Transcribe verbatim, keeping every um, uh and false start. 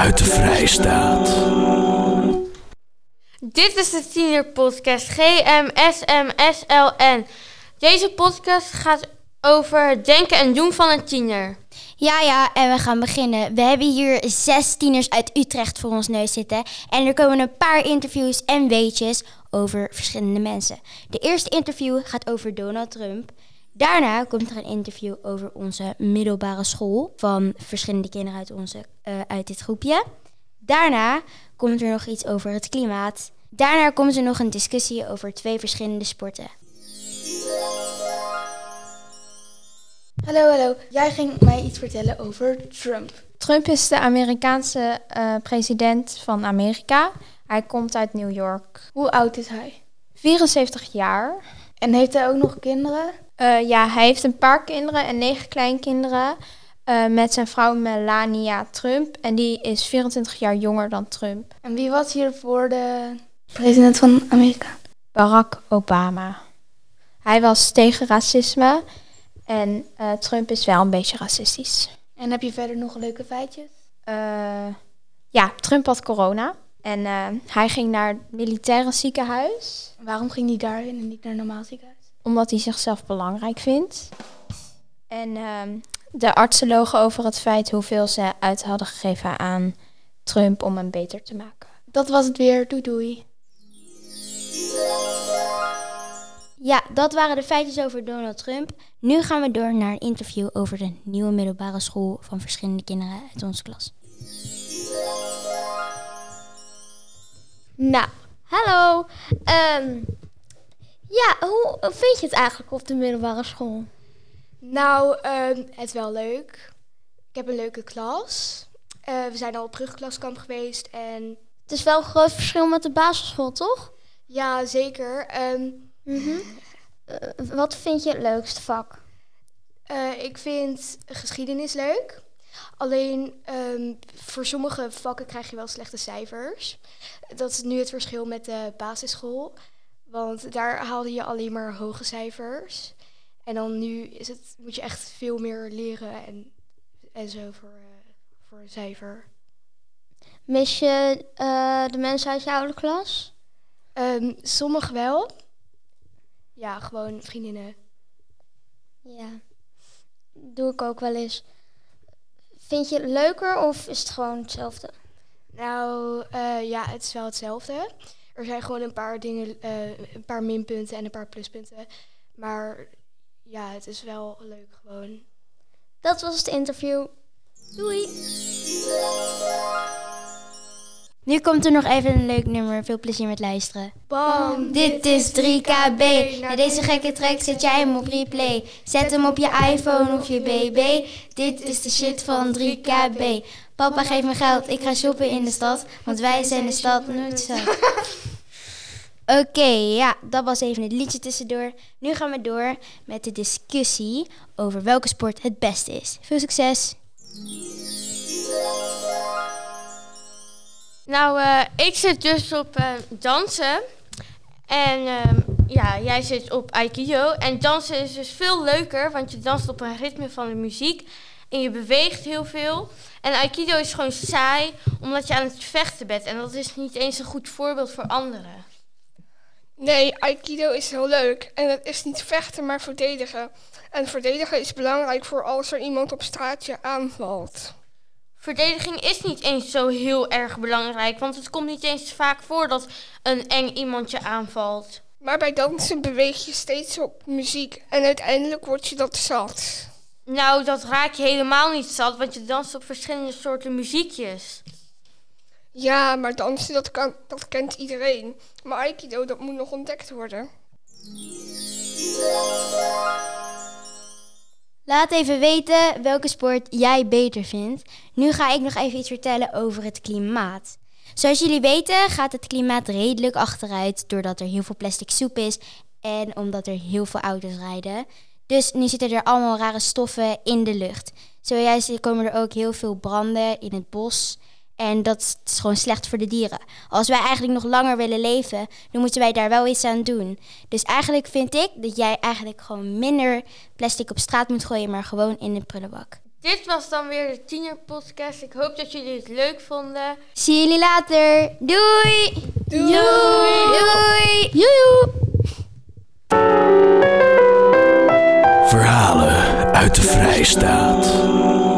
uit de Vrijstaat. Dit is de tienerpodcast G M S M S L N. Deze podcast gaat over het denken en doen van een tiener. Ja, ja, en we gaan beginnen. We hebben hier zes tieners uit Utrecht voor ons neus zitten. En er komen een paar interviews en weetjes over verschillende mensen. De eerste interview gaat over Donald Trump. Daarna komt er een interview over onze middelbare school van verschillende kinderen uit, onze, uh, uit dit groepje. Daarna komt er nog iets over het klimaat. Daarna komt er nog een discussie over twee verschillende sporten. Hallo, hallo. Jij ging mij iets vertellen over Trump. Trump is de Amerikaanse uh, president van Amerika. Hij komt uit New York. Hoe oud is hij? vierenzeventig jaar. En heeft hij ook nog kinderen? Uh, ja, hij heeft een paar kinderen en negen kleinkinderen. Uh, met zijn vrouw Melania Trump. En die is vierentwintig jaar jonger dan Trump. En wie was hiervoor de president van Amerika? Barack Obama. Hij was tegen racisme. En uh, Trump is wel een beetje racistisch. En heb je verder nog leuke feitjes? Uh, ja, Trump had corona. En uh, hij ging naar het militaire ziekenhuis. Waarom ging hij daarin en niet naar een normaal ziekenhuis? Omdat hij zichzelf belangrijk vindt. En uh, de artsen logen over het feit hoeveel ze uit hadden gegeven aan Trump om hem beter te maken. Dat was het weer. Doei doei. Ja, dat waren de feitjes over Donald Trump. Nu gaan we door naar een interview over de nieuwe middelbare school van verschillende kinderen uit onze klas. Nou, hallo. Um, ja, hoe vind je het eigenlijk op de middelbare school? Nou, um, het is wel leuk. Ik heb een leuke klas. Uh, we zijn al op brugklaskamp geweest en... Het is wel een groot verschil met de basisschool, toch? Ja, zeker. Um, mm-hmm. uh, wat vind je het leukste vak? Uh, ik vind geschiedenis leuk. Alleen um, voor sommige vakken krijg je wel slechte cijfers. Dat is nu het verschil met de basisschool. Want daar haalde je alleen maar hoge cijfers. En dan nu is het, moet je echt veel meer leren en, en zo voor, uh, voor een cijfer. Mis je uh, de mensen uit je oude klas? Um, sommige wel. Ja, gewoon vriendinnen. Ja, doe ik ook wel eens. Vind je het leuker of is het gewoon hetzelfde? Nou, uh, ja, het is wel hetzelfde. Er zijn gewoon een paar dingen, uh, een paar minpunten en een paar pluspunten. Maar ja, het is wel leuk gewoon. Dat was het interview. Doei! Nu komt er nog even een leuk nummer. Veel plezier met luisteren. Bam! Dit is drie K B. Na deze gekke track zet jij hem op replay. Zet hem op je iPhone of je B B. Dit is de shit van drie K B. Papa geeft me geld, ik ga shoppen in de stad. Want wij zijn de stad nooit zat. Oké, okay, ja, dat was even het liedje tussendoor. Nu gaan we door met de discussie over welke sport het beste is. Veel succes! Nou, uh, ik zit dus op uh, dansen. En uh, ja, jij zit op Aikido. En dansen is dus veel leuker, want je danst op een ritme van de muziek. En je beweegt heel veel. En Aikido is gewoon saai, omdat je aan het vechten bent. En dat is niet eens een goed voorbeeld voor anderen. Nee, Aikido is heel leuk. En het is niet vechten, maar verdedigen. En verdedigen is belangrijk voor als er iemand op straat je aanvalt. Verdediging is niet eens zo heel erg belangrijk, want het komt niet eens vaak voor dat een eng iemand je aanvalt. Maar bij dansen beweeg je steeds op muziek en uiteindelijk word je dat zat. Nou, dat raak je helemaal niet zat, want je danst op verschillende soorten muziekjes. Ja, maar dansen, dat, kan, dat kent iedereen. Maar Aikido, dat moet nog ontdekt worden. Laat even weten welke sport jij beter vindt. Nu ga ik nog even iets vertellen over het klimaat. Zoals jullie weten gaat het klimaat redelijk achteruit doordat er heel veel plastic soep is en omdat er heel veel auto's rijden. Dus nu zitten er allemaal rare stoffen in de lucht. Zojuist komen er ook heel veel branden in het bos. En dat is gewoon slecht voor de dieren. Als wij eigenlijk nog langer willen leven, dan moeten wij daar wel iets aan doen. Dus eigenlijk vind ik dat jij eigenlijk gewoon minder plastic op straat moet gooien, maar gewoon in de prullenbak. dit was dan weer de tienerpodcast. Ik hoop dat jullie het leuk vonden. Zie jullie later. Doei! Doei! Doei! Joejoe! Verhalen uit de Vrijstaat.